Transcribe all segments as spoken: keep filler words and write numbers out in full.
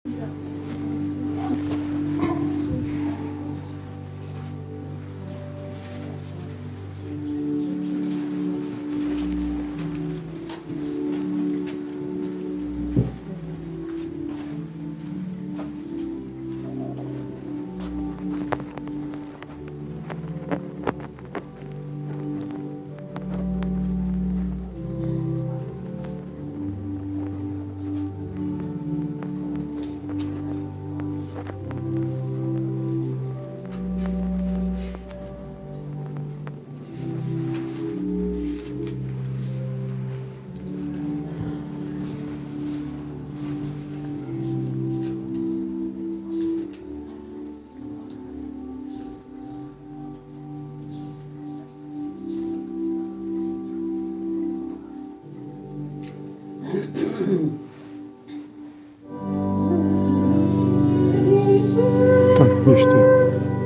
Tak, ještě.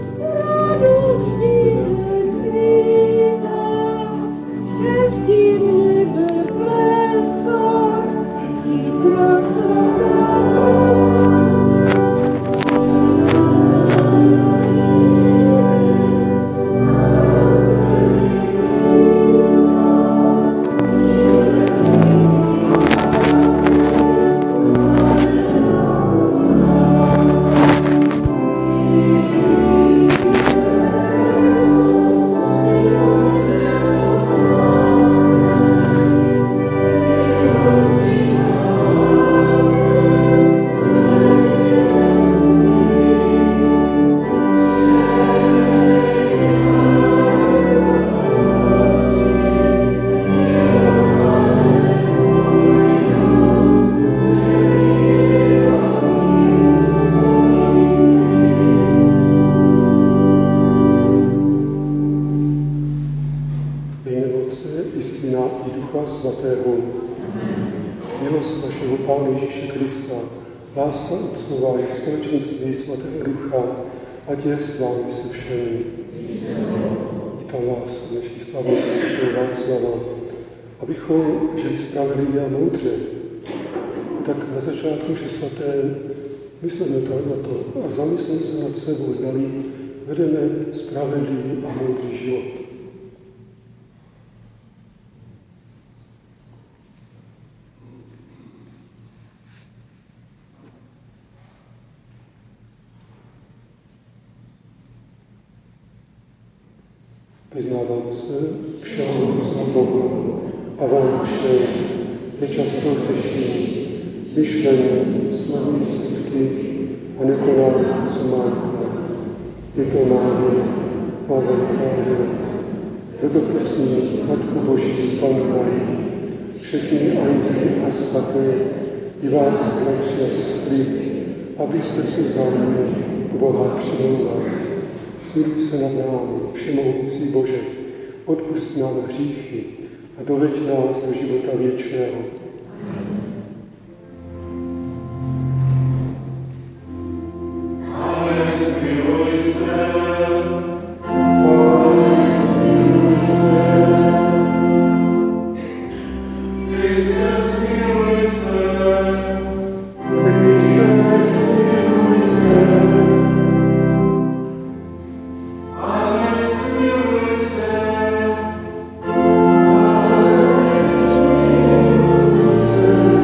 Milost našeho Pána Ježíše Krista, láska Otcova i společenství svatého Ducha, ať je s vámi se všemi. I ta láska naší slavnosti svatého Václava, abychom žili spravedlivě a moudře. Tak na začátku vše svaté myslíme tak na to a zamyslíme se nad sebou, zdali vedeme spravedlivý a moudrý život. Vyznávám se všemohoucímu Bohu a vám všem nečasto hřeším, myšlením, slovy, skutky a nekonám, co mám konat. Je to náhodou má velká věra. Proto prosím, Matku Boží, Pannu Marii, všechny anděly a svaté, i vás, bratři a sestry, abyste se vzájemně k Boha přimlouvali. Smiluj se nad námi, všemohoucí Bože, odpusť nám hříchy a doveď nás do života věčného. Amen.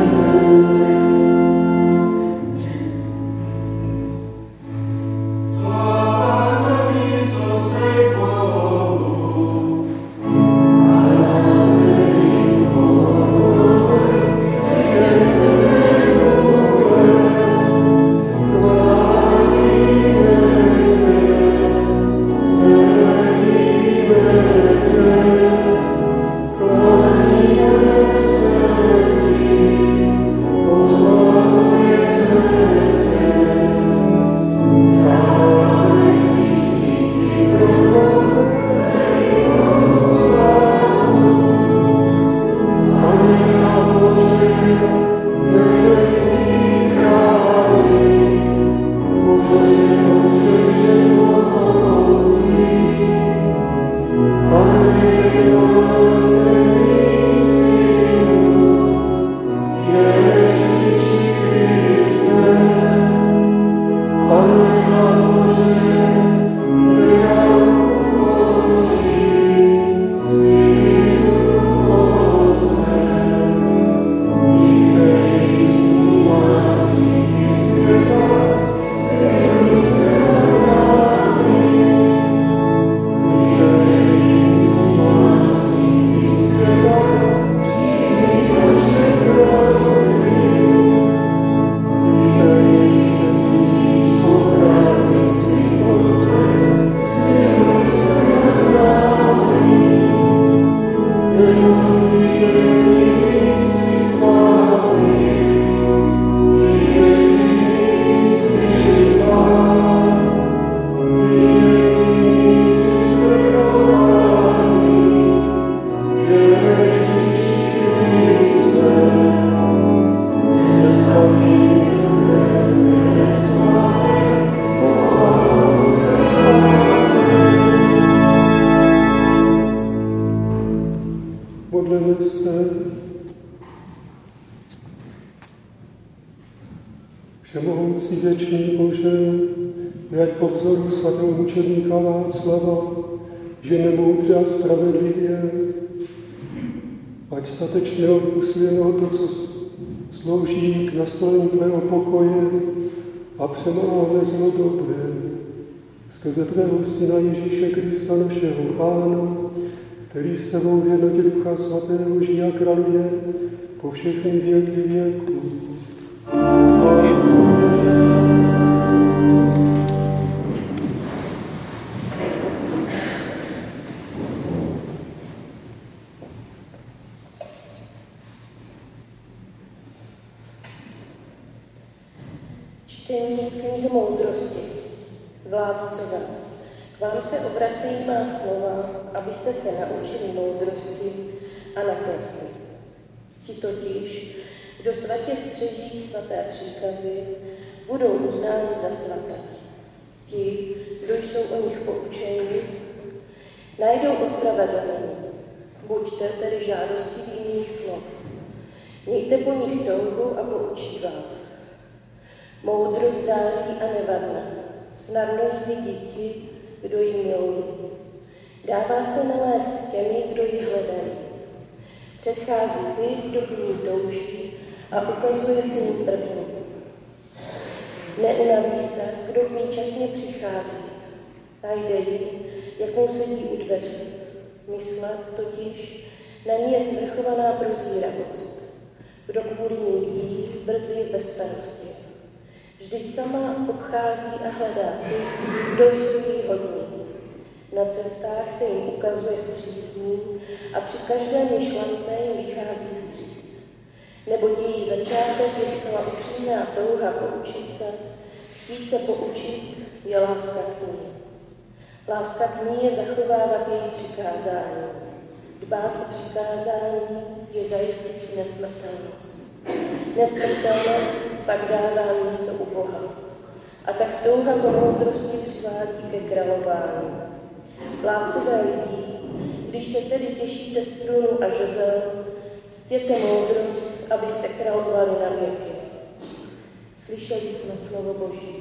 Všemohoucí věčný Bože, jak po vzoru svatého mučedníka Václava, že nemoudře a spravedlivě, ať statečně usilujeme o to, co slouží k nastolení tvého pokoje a přemáháme zlo dobré. Skrze tvého Syna Ježíše Krista, našeho Pána, který s tebou v jednotě Ducha Svatého žije a králuje po všechny věky věků. Čtení z knihy moudrosti. Vládcové, k vám se obracejí má slova, abyste se naučili moudrosti a neklesli. Ti totiž, kdo svatě střeží svaté příkazy, budou uznáni za svaté. Ti, kdo jsou o nich poučeni, najdou ospravedlnění. Buďte tedy žádostiví mých slov. Mějte po nich touhu a poučí vás. Moudrost září a nevadne, snadno ji vidí ti, kdo ji milují. Dává se nalézt těmi, kdo ji hledají. Předchází ty, kdo po ní touží a ukazuje se ním první. Neunaví se, kdo k ní časně přichází. Najde ji, jak mu sedí u dveří. Myslet totiž na ní je svrchovaná prozíravost. Kdo kvůli ní bdí, brzy je bez starosti. Vždyť sama obchází a hledá ty, kdo jsou jí hodní. Na cestách se jim ukazuje zpřízní a při každé myšlence jim vychází vstříc. Neboť její začátek je zcela upřímná touha poučit se, chtít se poučit je láska k ní. Láska k ní je zachovávat její přikázání. Dbát o přikázání je zajistit si nesmrtelnost. Nesmrtelnost pak dává místo u Boha. A tak touha po moudrosti přivádí ke králování. Vládcové lidí, když se tedy těšíte z trůnu a žezel, ctěte moudrost, abyste královali na věky. Slyšeli jsme slovo Boží.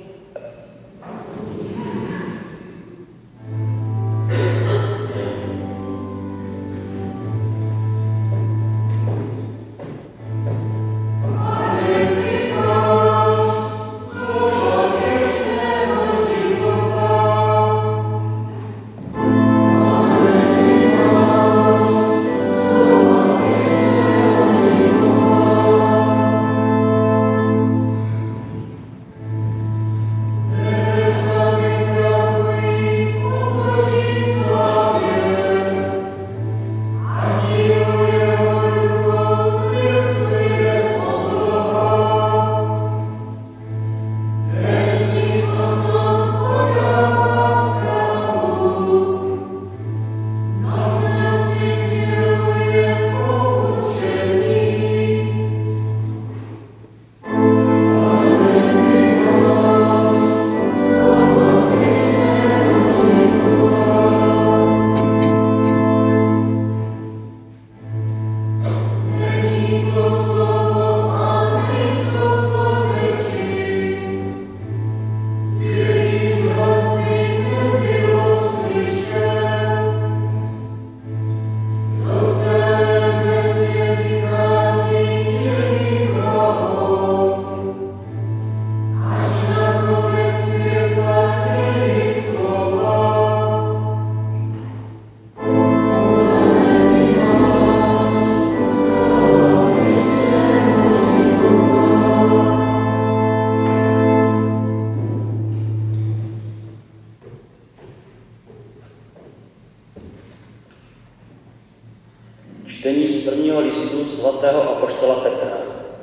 Čtení z prvního listu svatého apoštola Petra.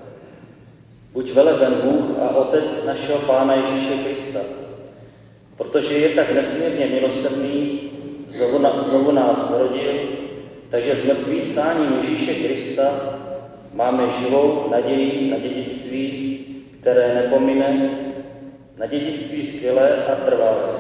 Buď veleben Bůh a Otec našeho Pána Ježíše Krista, protože je tak nesmírně milosrdný, znovu, na, znovu nás zrodil, takže z mrtvých stáním Ježíše Krista máme živou naději na dědictví, které nepomine, na dědictví skvělé a trvalé.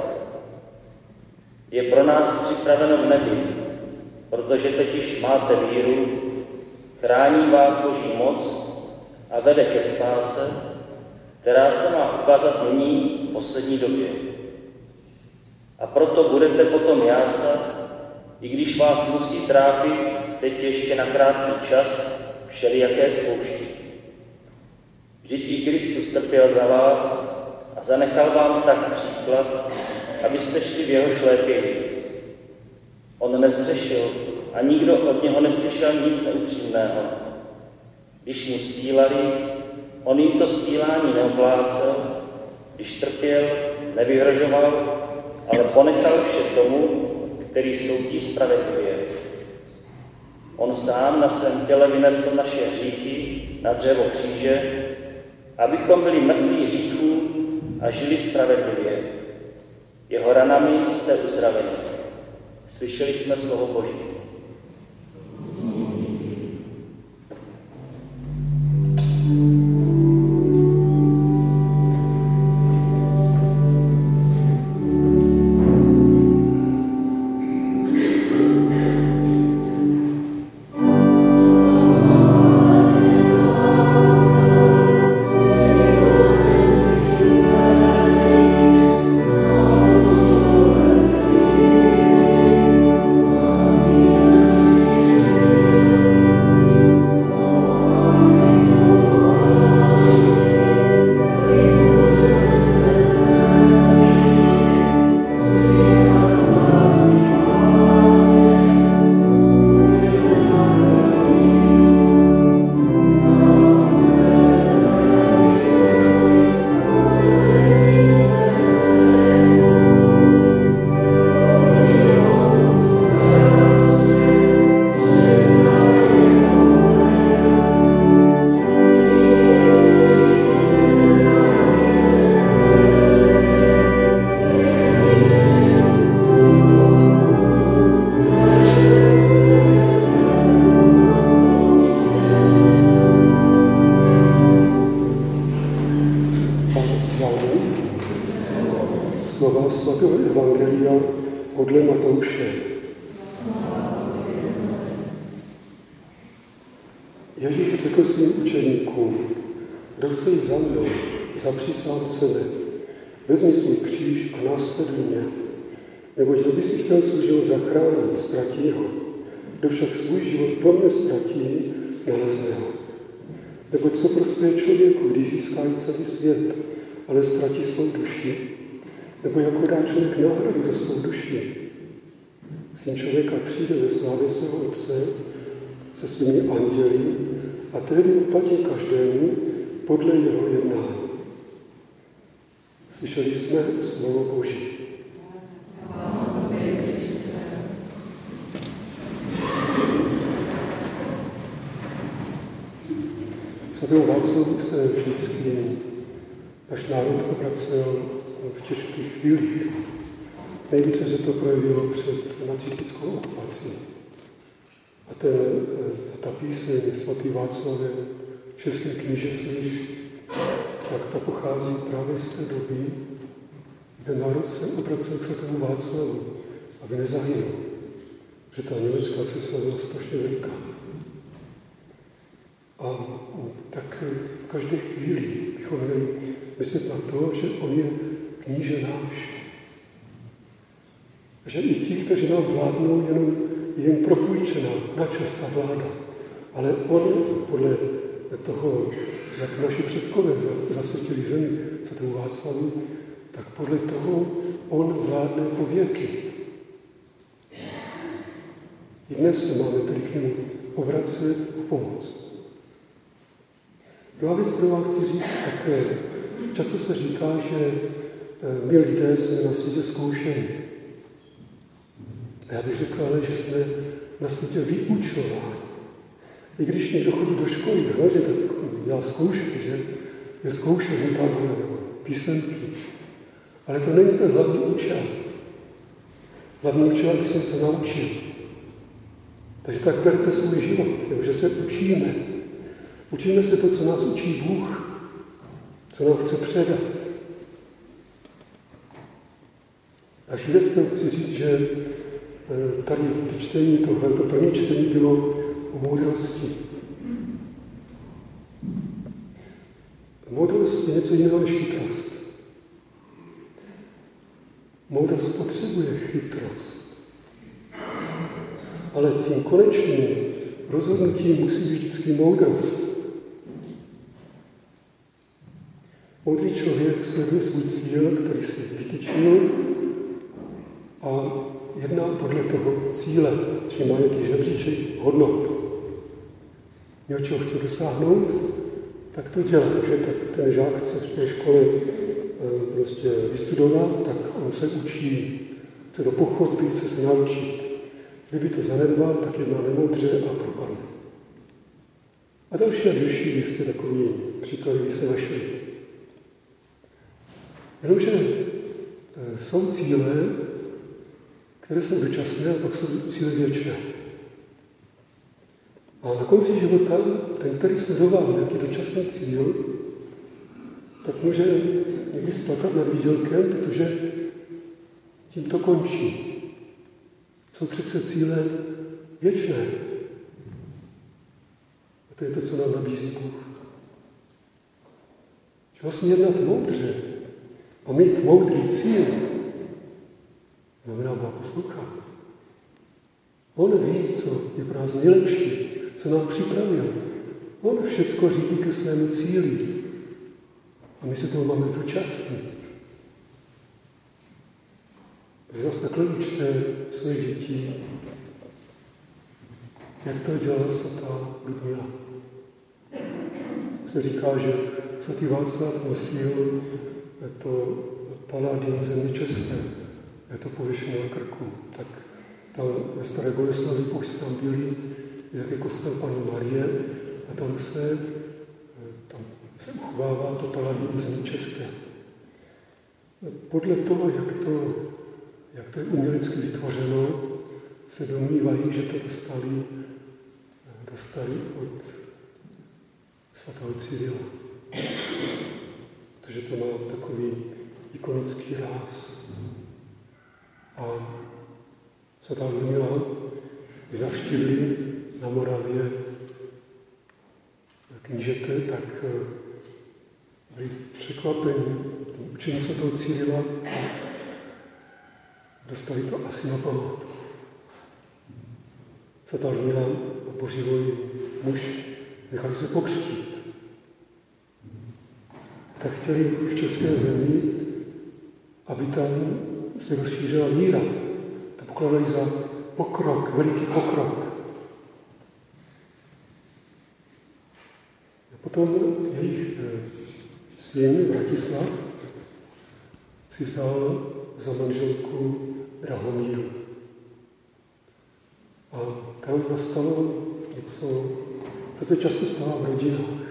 Je pro nás připraveno v nebi, protože totiž máte víru, chrání vás Boží moc a vede ke spáse, která se má ukázat nyní v poslední době. A proto budete potom jásat, i když vás musí trápit teď ještě na krátký čas všelijaké zkoušky. Vždyť i Kristus trpěl za vás a zanechal vám tak příklad, abyste šli v jeho šlépějích. On nezřešil a nikdo od něho neslyšel nic neupřímného. Když mu spílali, on jim to spílání neoplácel, když trpěl, nevyhrožoval, ale ponechal vše tomu, který soudí spravedlivě. On sám na svém těle vynesl naše hříchy na dřevo kříže, abychom byli mrtví hříchů a žili spravedlivě. Jeho ranami jste uzdraveni. Slyšeli jsme slovo Boží. Slova svatého Evangelia podle Matouše. Ježíš řekl svým učeníkům: kdo chce jít za mnou, zapři sám sebe, vezmi svůj kříž a následuj mě. Neboť kdo by si chtěl svůj život zachránit, ztratí ho. Kdo však svůj život pro mě ztratí, nalezne ho. Neboť co prospěje člověku, když získá celý svět, ale ztratí svou duši? Nebo jako dá člověk náhradu za svou duši? Syn člověka přijde ve slávě svého Otce se svými anděli a tehdy uplatí každému podle jeho jednání. Slyšeli jsme slovo Boží. Svatému Václavu se vždycky náš národ obracel v těžkých chvílích. Nejvíce se to projevilo před nacistickou okupací. A ten, ta píseň Svatý Václave, České kníže slyš, tak ta pochází právě z té doby, kdy ten národ se obracel k Svatému Václavu, aby nezahynul, že ta německá přesla byla strašně veliká. A tak v každé chvíli bychom měli myslet na to, že on je kníže náš. Že i ti, kteří nám vládnou, jenom je jim propůjčená na čas ta vláda. Ale on podle toho, jak naši předkové zasvětili zemi Svatému Václavu, tak podle toho on vládne po věky. I dnes se máme tedy k němu obracet o pomoc. Druhá věc, kterou vám chci říct, tak často se říká, že my lidé jsme na světě zkoušeni. A já bych řekl, ale že jsme na světě vyučováni. I když někdo chodí do školy, tak tak dělá zkoušky, že? Je zkoušel tamhle nebo písemky. Ale to není ten hlavní účel. Hlavní účel, aby jsme se naučili. Takže tak berte svůj život, že se učíme. Učíme se to, co nás učí Bůh, co nám chce předat. A věc, kterou chci říct, že tady ty čtení, tohle, to první čtení bylo o moudrosti. Moudrost je něco jiného než chytrost. Moudrost potřebuje chytrost. Ale tím konečným rozhodnutím musí být vždycky moudrost. Moudrý člověk sleduje svůj cíl, který si vytyčil, a jedná podle toho cíle, či má nějaký žebříček hodnot. Něčeho chce dosáhnout, tak to dělá. Že tak ten žák chce v té škole prostě vystudovat, tak on se učí, chce to pochopit, chce se naučit. Kdyby to zanedbal, tak jedná nemoudře a propadne. A další a další jistě takový příklady se našli. Jenomže jsou cíle, které jsou dočasné, a pak jsou cíle věčné. A na konci života ten, který sledoval nějaký dočasný cíl, tak může někdy splakat nad výdělkem, protože tím to končí. Jsou přece cíle věčné. A to je to, co nám nabízí Bůh. Že vlastně jednat moudře a mít moudrý cíl znamená Boha poslouchat. On ví, co je pro nás nejlepší, co nám připravil. On všecko řídí ke svému cíli. A my se toho máme zúčastnit. Když vás takhle učte své děti, jak to dělala svatá Ludmila. Se říká, že svatý Václav nosil to paládium země české, je to pověšené na krku. Tak tam ve Staré Boleslavi tam byli, jak je kostel Panny Marie, a tam se, tam se uchovává to paládium země české. Podle toho, jak to, jak to je umělecky vytvořeno, se domnívají, že to dostali, dostali od svatého Cyrila. Protože to má takový ikonický ráz. A svatá Ludmila, když navštívili na Moravě knížete, tak byli překvapeni učení svatého Cyrila a dostali to asi na památku. Svatá Ludmila a Boživoj muž nechali se pokřtít. Tak chtěli v české zemi, aby tam se rozšířila víra. To pokladali za pokrok, veliký pokrok. A potom jejich syn Vratislav si vzal za manželku Drahomíru. A tam nastalo něco, co se často stává v rodinách.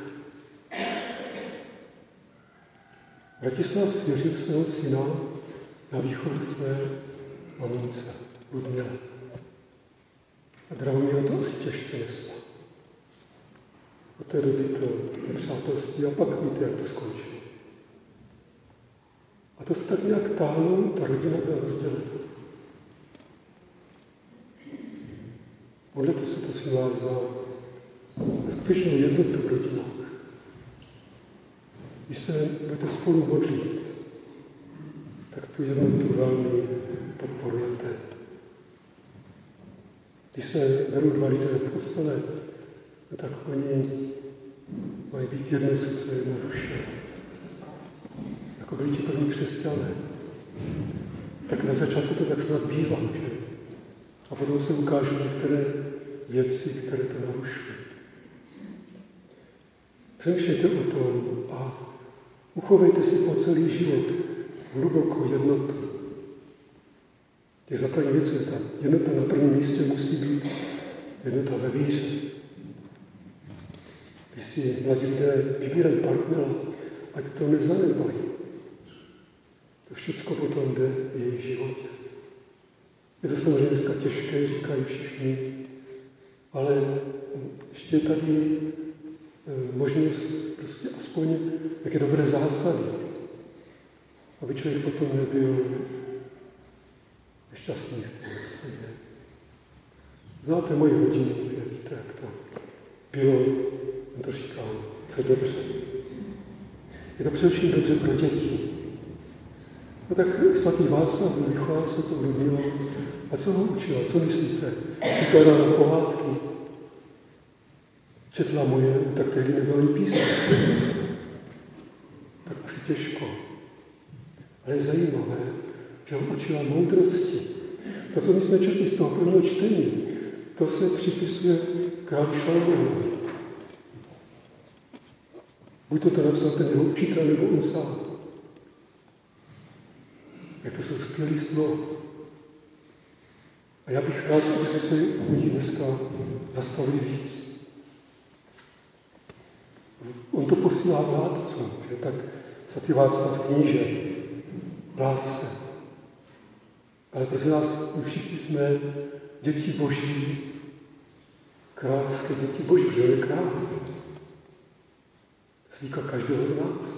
Vratislav svěřil svého syna na výchovu své mamince, Ludmile. A Drahomíra to asi těžce nesla. Od té doby to, to přátelství, a pak víte, jak to skončilo. A to se tak nějak táhlo, ta rodina byla rozdělena. Modlete se, prosím vás, za skutečnou jednotu v rodinách. Když se budete spolu modlit, tak tu jednotu velmi podporujete. Když se berou dva lidé v kostele, tak oni mají být jedno srdce, jedna duše. Jako byli ti první křesťané. Tak na začátku to tak snad bývá, že? A potom se ukážou některé věci, které to narušují. Přemýšlejte o tom a uchovejte si po celý život hlubokou jednotu. Těch základní věcí je ta jednota na prvním místě musí být jednota ve víře. Když si mladí lidé vybírají partnera, ať to nezanedbají. To všechno potom jde v jejich životě. Je to samozřejmě dneska těžké, říkají všichni, ale ještě je tady možnost prostě aspoň jaké dobré zásady, aby člověk potom nebyl nešťastný z toho, co se děje. Znáte moji rodinu, víte, jak to bylo, on to říkal, co je dobře. Je to především dobře pro děti. No tak svatý Václav vychoval se to Ludmila. A co ho učila? Co myslíte? Vykládala pohádky. Četla moje, tak tehdy nebylo ani písmo. Tak asi těžko. Ale je zajímavé, že ho učila moudrosti. To, co my jsme četli z toho prvního čtení, to se připisuje králi Šalamonovi. Buď to to napsal ten jeho učitel, nebo on sám. Jak to jsou skvělý slova. A já bych rád, aby jsme se u ní dneska zastavili víc. On to posílá vládcům, že tak svatý Václav kníže, vládce. Ale prosím nás, my všichni jsme děti Boží, královské děti Boží, že je král. Slíka každého z nás.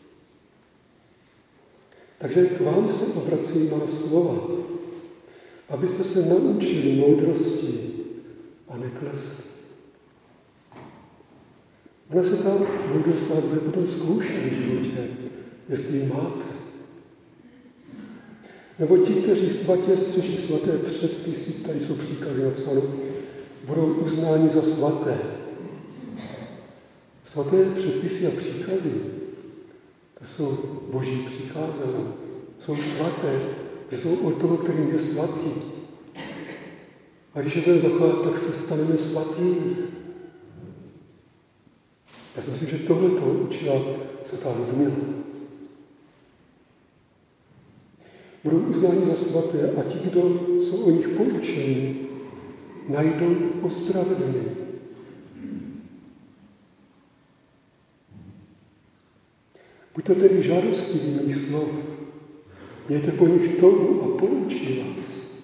Takže k vám se obrací má slova, abyste se naučili moudrosti a neklesli. Ona se ta moudrost vás bude potom zkoušet v životě, jestli ji máte. Nebo ti, kteří svatě střeží svaté předpisy, tady jsou příkazy napsány, budou uznáni za svaté. Svaté předpisy a příkazy, to jsou Boží přikázání. Jsou svaté, že jsou od toho, kterým je svatý. A když je budeme zachovat, tak se staneme svatými. Já si myslím, že tohle toho učila svatá Ludmila. Budou uznáni za svaté a ti, kdo jsou o nich poučeni, najdou ospravedlnění. Buďte tedy žádostiví mých slov, mějte po nich touhu a poučí vás.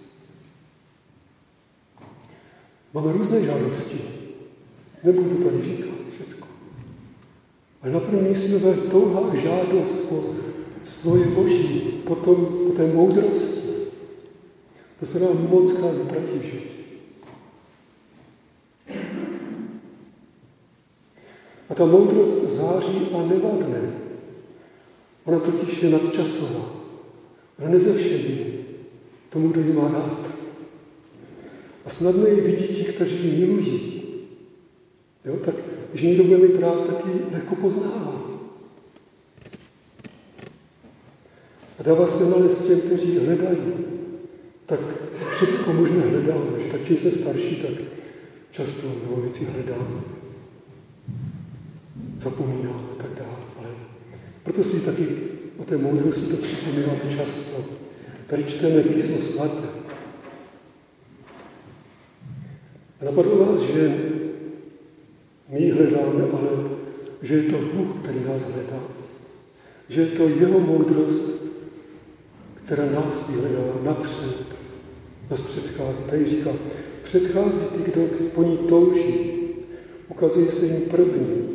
Máme různé žádosti, nebudu to tady říkat všecko. Ale na prvním místě je touha a žádost po sloje Boží, potom po té moudrosti. To se nám moc krát vyplatí v životě. A ta moudrost září a nevadne. Ona totiž je nadčasová. Ona nezevšedí tomu, kdo ji má rád. A snadno ji vidí ti, kteří ji milují. Jo, tak když někdo bude mít rád, tak ji lehko poznává. A dává se nalézt těm, kteří hledají. Tak všecko možné hledáme. Že tak, čím jsme starší, tak často mnoho věcí hledáme. Zapomínáme a tak dále. Ale proto si taky o té moudrosti to připomínáme často. Tady čteme písmo svaté. A napadlo vás, že my hledáme, ale že je to Bůh, který nás hledá. Že je to jeho moudrost, která nás vyhledala napřed, nás předchází. Tady říká, předchází ty, kdo po ní touží. Ukazuje se jim první.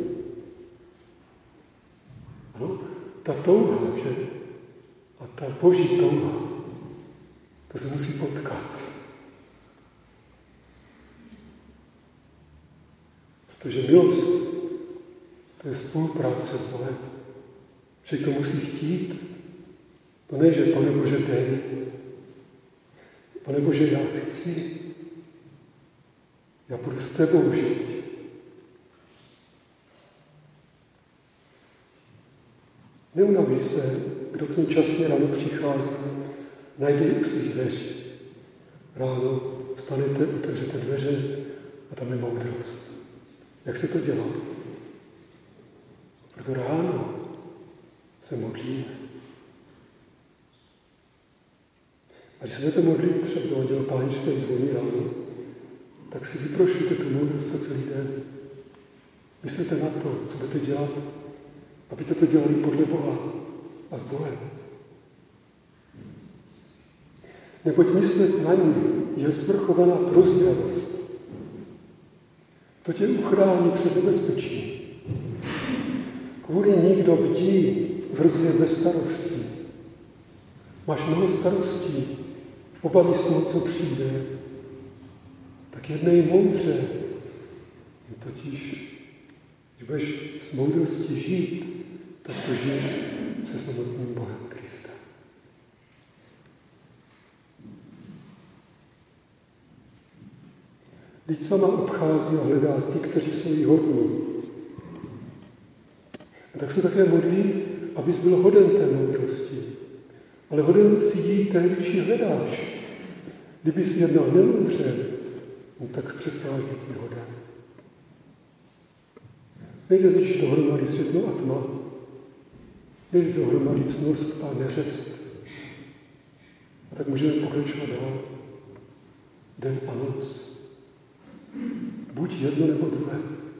Ano, ta touha, že? A ta Boží touha, to se musí potkat. Protože milost, to je spolupráce s Bohem. Že to musí chtít. To ne, že Pane Bože, dej. Pane Bože, já chci. Já budu s tebou žít. Neunaví se, kdo k ní časně ráno přichází, najde ji u svých dveří. Ráno vstanete, otevřete dveře a tam je moudrost. Jak se to dělá? Proto ráno se modlíme. A když se budete modlit třeba do anděla Páně, když jste zvoní ráno, tak si vyprošujte tu moudrost po celý den. Myslete na to, co budete dělat, abyste to dělali podle Boha a s Bohem. Neboť myslet na ní je svrchovaná prozíravost. To tě uchrání před nebezpečím. Kvůli ní, kdo bdí, vrzne bez starostí. Máš mnoho starostí, obavy z toho, co přijde, tak jednej moudře. Totiž, když budeš s moudrostí žít, tak to žiješ se samotným Bohem Kristem. Vždyť sama obchází a hledá ty, kteří jsou jí hodní. A tak se také modlí, abys byl hoden té moudrosti. Ale hoden si jí tehdy, když ji hledáš. Kdyby si jednal nemoudře, no tak přestáváš být hoden. Nejde totiž dohromady světlo a tma. Nejde dohromady ctnost a neřest. A tak můžeme pokračovat dál. Den a noc. Buď jedno nebo druhé.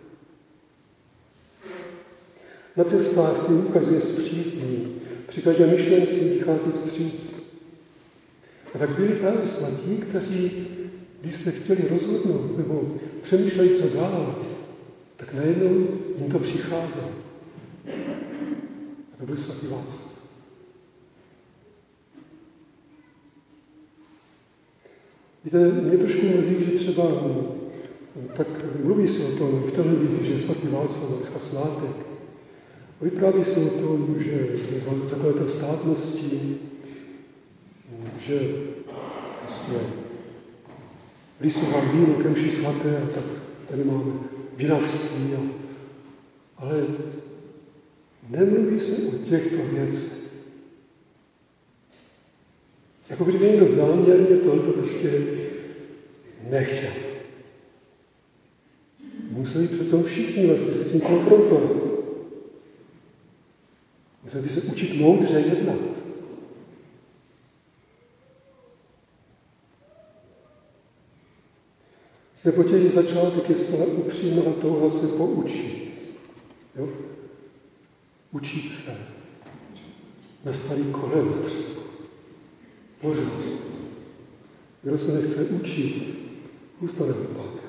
Na cestách si ukazuje zpříznění. Při každé myšlenci vychází vstříc. A tak byli právě svatí, kteří, když se chtěli rozhodnout nebo přemýšleli, co dál, tak najednou jim to přicházelo. A to byl svatý Václav. Víte, mě trošku mrzí, že třeba tak mluví se o tom v televizi, že svatý Václav dneska svátek. A vypráví se o tom, že je zakladatel státnosti, že prostě lisoval víno ke mši svaté a tak tady máme vinařství. A, ale nemluví se o těchto věcech. Jako kdyby někdo záměrně tohoto prostě nechtěl. Museli přece všichni vlastně se s tím konfrontovat. Museli by se učit moudře jednat. Nebo její začátek je zcela upřímná touha se poučit. Jo? Učit se. Na starý kolena třeba. Pořád. Kdo se nechce učit, zůstane hlupákem.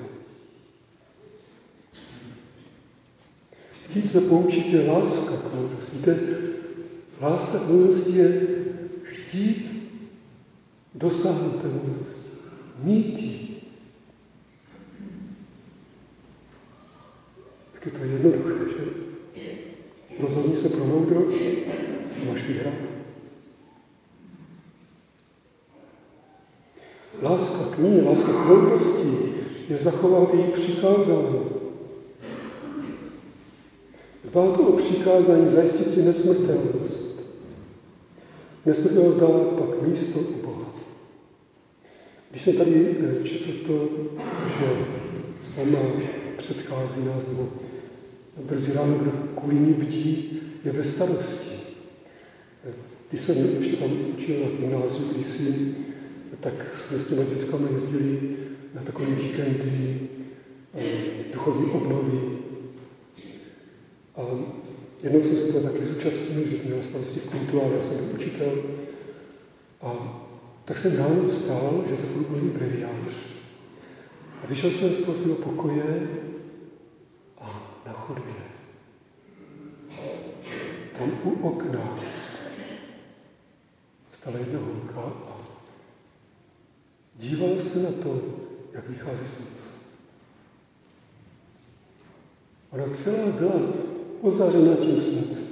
Chtít se poučit je láska k moudrosti. Víte, láska k moudrosti je chtít dosáhnout té moudrosti. Mít ji. Tak je to jednoduché, že? Rozhodni se pro moudrost a máš vyhrát. Láska k ní, láska k moudrosti je zachovat její přikázání. Dbát o přikázání, zajistit si nesmrtelnost. Nesmrtelnost dává pak místo u Boha. Když jsem tady četl to, že sama předchází nás, nebo brzy ráno, kdo kvůli ní bdí, je bez starosti. Když jsem ještě tam učil na gymnáziu kdysi, tak jsme s těma dětskami jezdili na takové víkendy, duchovní obnovy. A jednou jsem se to taky zúčastnil, že měl starosti spirituál, já jsem byl učitel. A tak jsem ráno vstál, že se budu mluvit breviář. A vyšel jsem z toho svého pokoje a na chodbě. Tam u okna stala jedna holka a dívala se na to, jak vychází slunce. Ona celá byla ozářena tím sluncem.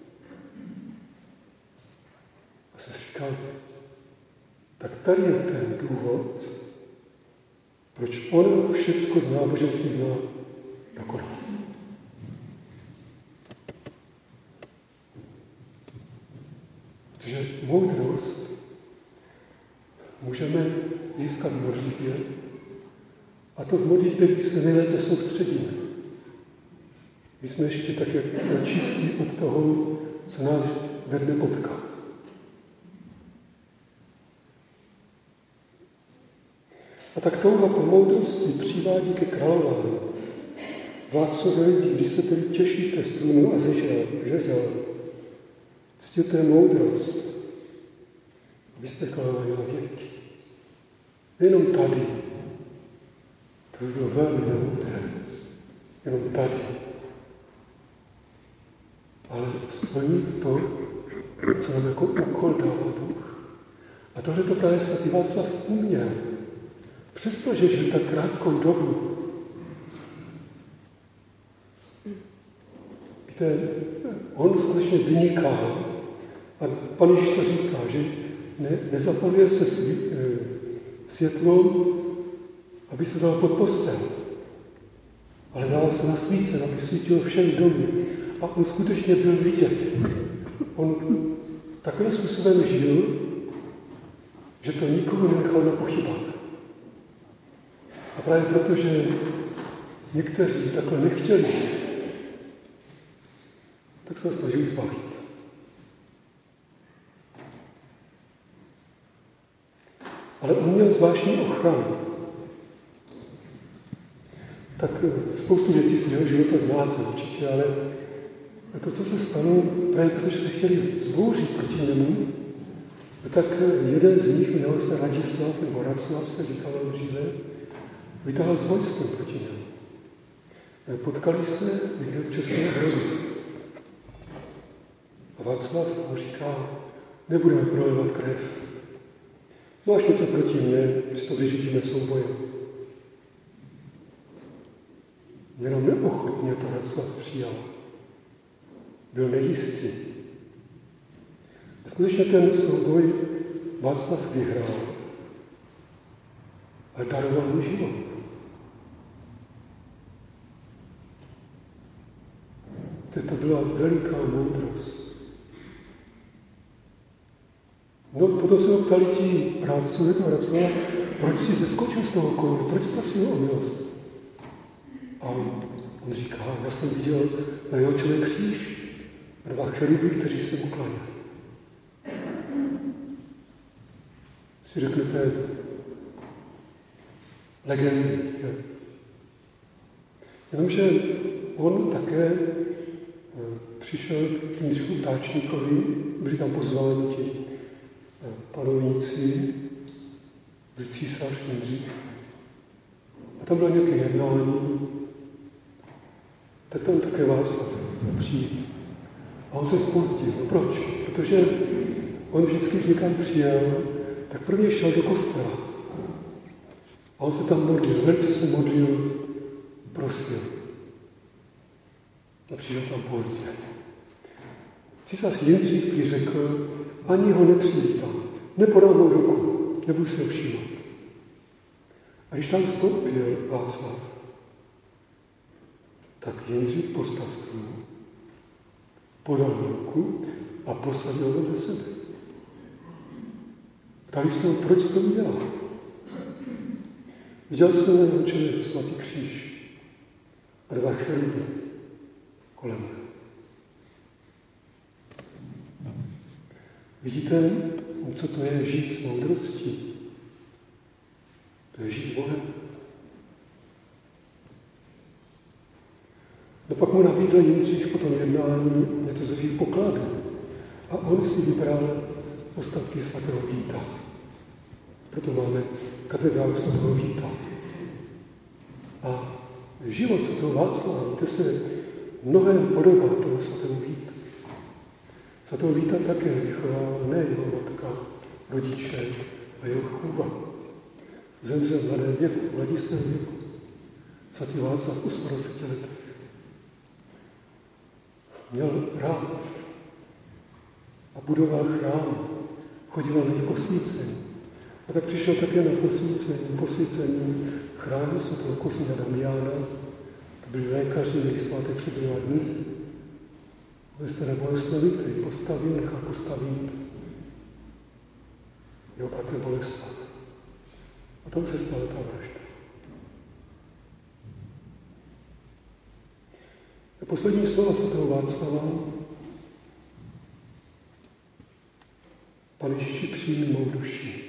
A jsem si říkal, tak tady je ten důvod, proč ona všecko z náboženství zná dokonale. Protože moudrost můžeme získat v modlitbě, a to v modlitbě, když se nejlépe soustředíme. My jsme ještě tak jak čistí od toho, co nás ve dne potká. A tak touha po moudrosti přivádí ke králování. Vládcové lidí, když se tedy těšíte z trůnu a ze žezel, ctěte moudrost, abyste královali na věky. Nejenom tady, to by bylo velmi nemoudré, jenom tady, ale splnit to, co nám jako úkol dává Bůh. A tohle to právě svatý Václav uměl. Přestože žil tak krátkou dobu. Víte, on skutečně vyniká. A Pan Ježíš to říká, že ne, nezapaluje se svý, e, světlo, aby se dal pod postel, ale dal se na svícen, aby svítil všem domy. A on skutečně byl vidět. On takovým způsobem žil, že to nikoho nenechal na pochybách. A právě proto, že někteří takhle nechtěli, tak se ho snažili zbavit. Ale on měl zvláštní ochranu. Tak spoustu věcí z jeho života znáte určitě, ale to, co se stalo, právě protože se chtěli zbouřit proti němu, tak jeden z nich, jmenoval se Radislav, nebo Raclav se říkalo dříve, vytáhl s vojskem proti němu. Potkali se někde v Českém hrodu. A Václav mu říká, nebudeme prolévat krev. Máš něco proti mně, si to vyřídíme soubojem. Jenom neochotně to Václav přijal. Byl nejistý. A skutečně ten souboj Václav vyhrál, ale daroval mu život. To byla veliká moudrost. No, potom se ho ptali ti rádcové, to Raclava, proč jsi zeskočil z toho koně, proč prosil o milost? A on, on říká, já jsem viděl na jeho čele kříž a dva cheruby, kteří se mu klaněli. Si řeknete, legendy. Je. Jenomže on také přišel k Jindřichu Ptáčníkovi, byli tam pozváni ti panovníci, byl císař Jindřich. A tam bylo nějaké jednání, tak tam také Václav přijít. A on se zpozdil. No proč? Protože on vždycky, když někam přijel, tak prvně šel do kostela. A on se tam modlil, velice se modlil, prosil. A přišel tam pozdě. Císař Jindřich prý řekl, ani ho nepřivítám, nepodám mu ruku, nebudu se všímat. A když tam vstoupil Václav, tak Jindřich postal stůl, podal mu ruku a posadil ho na sebe. Ptali se ho, proč jsi to udělal? Viděl jsem na jeho čele svatý kříž a dva cheruby kolem něho. Vidíte, co to je žít s moudrostí? To je žít Bohem. No pak mu nabídl Jindřich po tom jednání něco ze svých pokladů. A on si vybral ostatky svatého Víta. Proto máme katedrálu svatého Víta. A život svatého Václava, víte se, mnohem podobá toho svatého Víta. Svatého Víta také vychovala ne jeho matka, rodiče a jeho chůva. Zemřel v mladém věku, v mladistém věku. Svatý Václav v osmadvaceti letech. Měl rád a budoval chrám, chodil na něj posvícení. A tak přišel také na posvícení, posvícení chrámu svatého Kosmína Damiána. To byli lékaři, jejich svátek přebyla dní. Ve staré Boleslavi, který postavil, nechal postavit jeho bratr Boleslav. A tam se stala ta vražda. A poslední slova svatého Václava. Pane Ježíši, přijmi mou duši.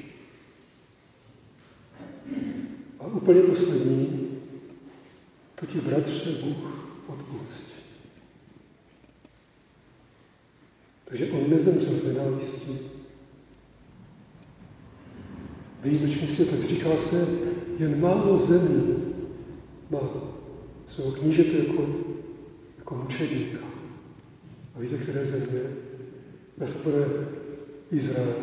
A úplně poslední, to ti, bratře, Bůh odpustí. Takže on nezemřel z nenávistí. Výjimečný světec, říká se, jen málo zemí má svého knížete jako, jako mučedníka. A víte, které země? Já se povede Izrael.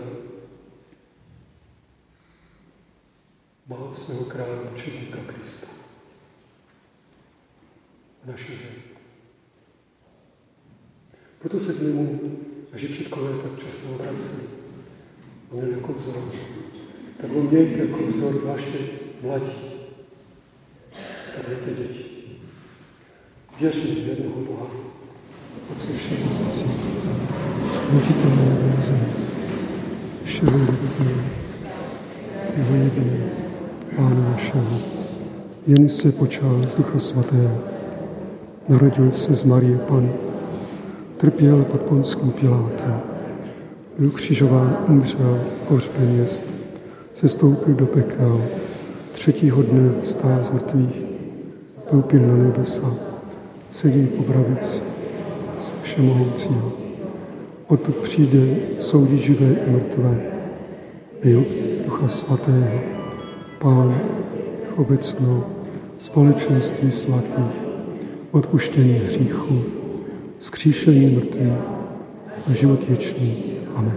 Má svého krále mučedníka Krista. Naše země. Proto se k němu naši předkové tak často obrací. On je jako vzor. Tak ho mějte jako vzor, zvláště mladí. Takhle ty děti. Věří v jednoho Boha. Otce všemohoucí, stvořitele nebe a země, všeho životného, jeho jediný, Pána našeho, jen se počal z Ducha Svatého. Narodil se z Marie Panny, trpěl pod Ponským Pilátem, byl křižován, umřel, pohřben jest, sestoupil do pekel, třetího dne vstál z mrtvých, stoupil na nebesa, sedí po pravici všemohoucího. Odtud přijde soudit živé i mrtvé. Byl Ducha Svatého, Pán v obecnou společenství svatých, odpuštění hříchů, vzkříšení mrtvých a život věčný. Amen.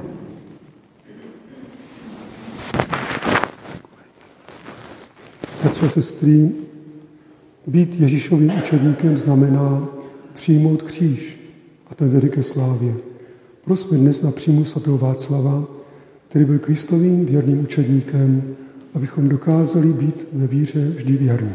Bratři a sestry, být Ježíšovým učedníkem znamená přijmout kříž a ten vede ke slávě. Prosme dnes na přímlu svatého Václava, který byl Kristovým věrným učedníkem, abychom dokázali být ve víře vždy věrní.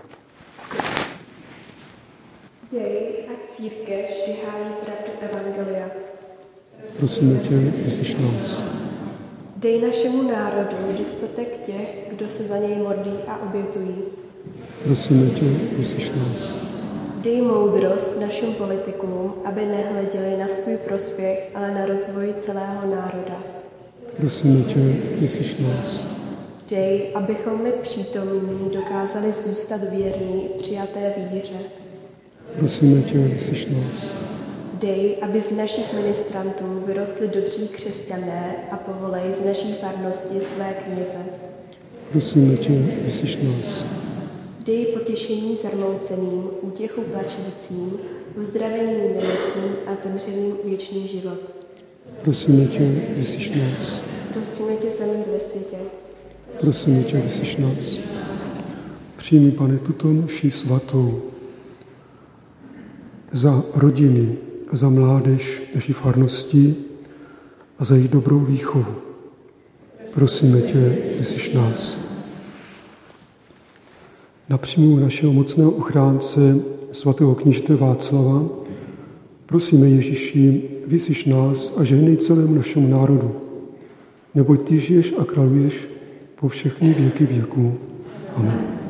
Dej, ať církev vždy hájí pravdu evangelia. Prosíme tě, vyslyš nás. Dej našemu národu dostatek těch, kdo se za něj modlí a obětují. Prosíme tě, vyslyš nás. Dej moudrost našim politikům, aby nehleděli na svůj prospěch, ale na rozvoj celého národa. Prosíme tě, vyslyš nás. Dej, abychom my přítomní dokázali zůstat věrní přijaté víře. Prosíme tě, vyslyš nás. Dej, aby z našich ministrantů vyrostli dobří křesťané a povolej z naší farnosti své kněze. Prosíme tě, vyslyš nás. Dej potěšení zarmouceným, útěchu plačícím, uzdravení nemocným a zemřelým věčný život. Prosíme tě, vyslyš nás. Prosíme tě za mír ve světě. Prosíme tě, vyslyš nás. Přijmi, Pane, tuto mši svatou za rodiny, za mládež naší farnosti a za jejich dobrou výchovu. Prosíme tě, vyslyš nás. Na přímlu našeho mocného ochránce svatého knížete Václava prosíme, Ježíši, vyslyš nás a žehnej celému našemu národu, neboť ty žiješ a králuješ po všechny věky věků. Amen.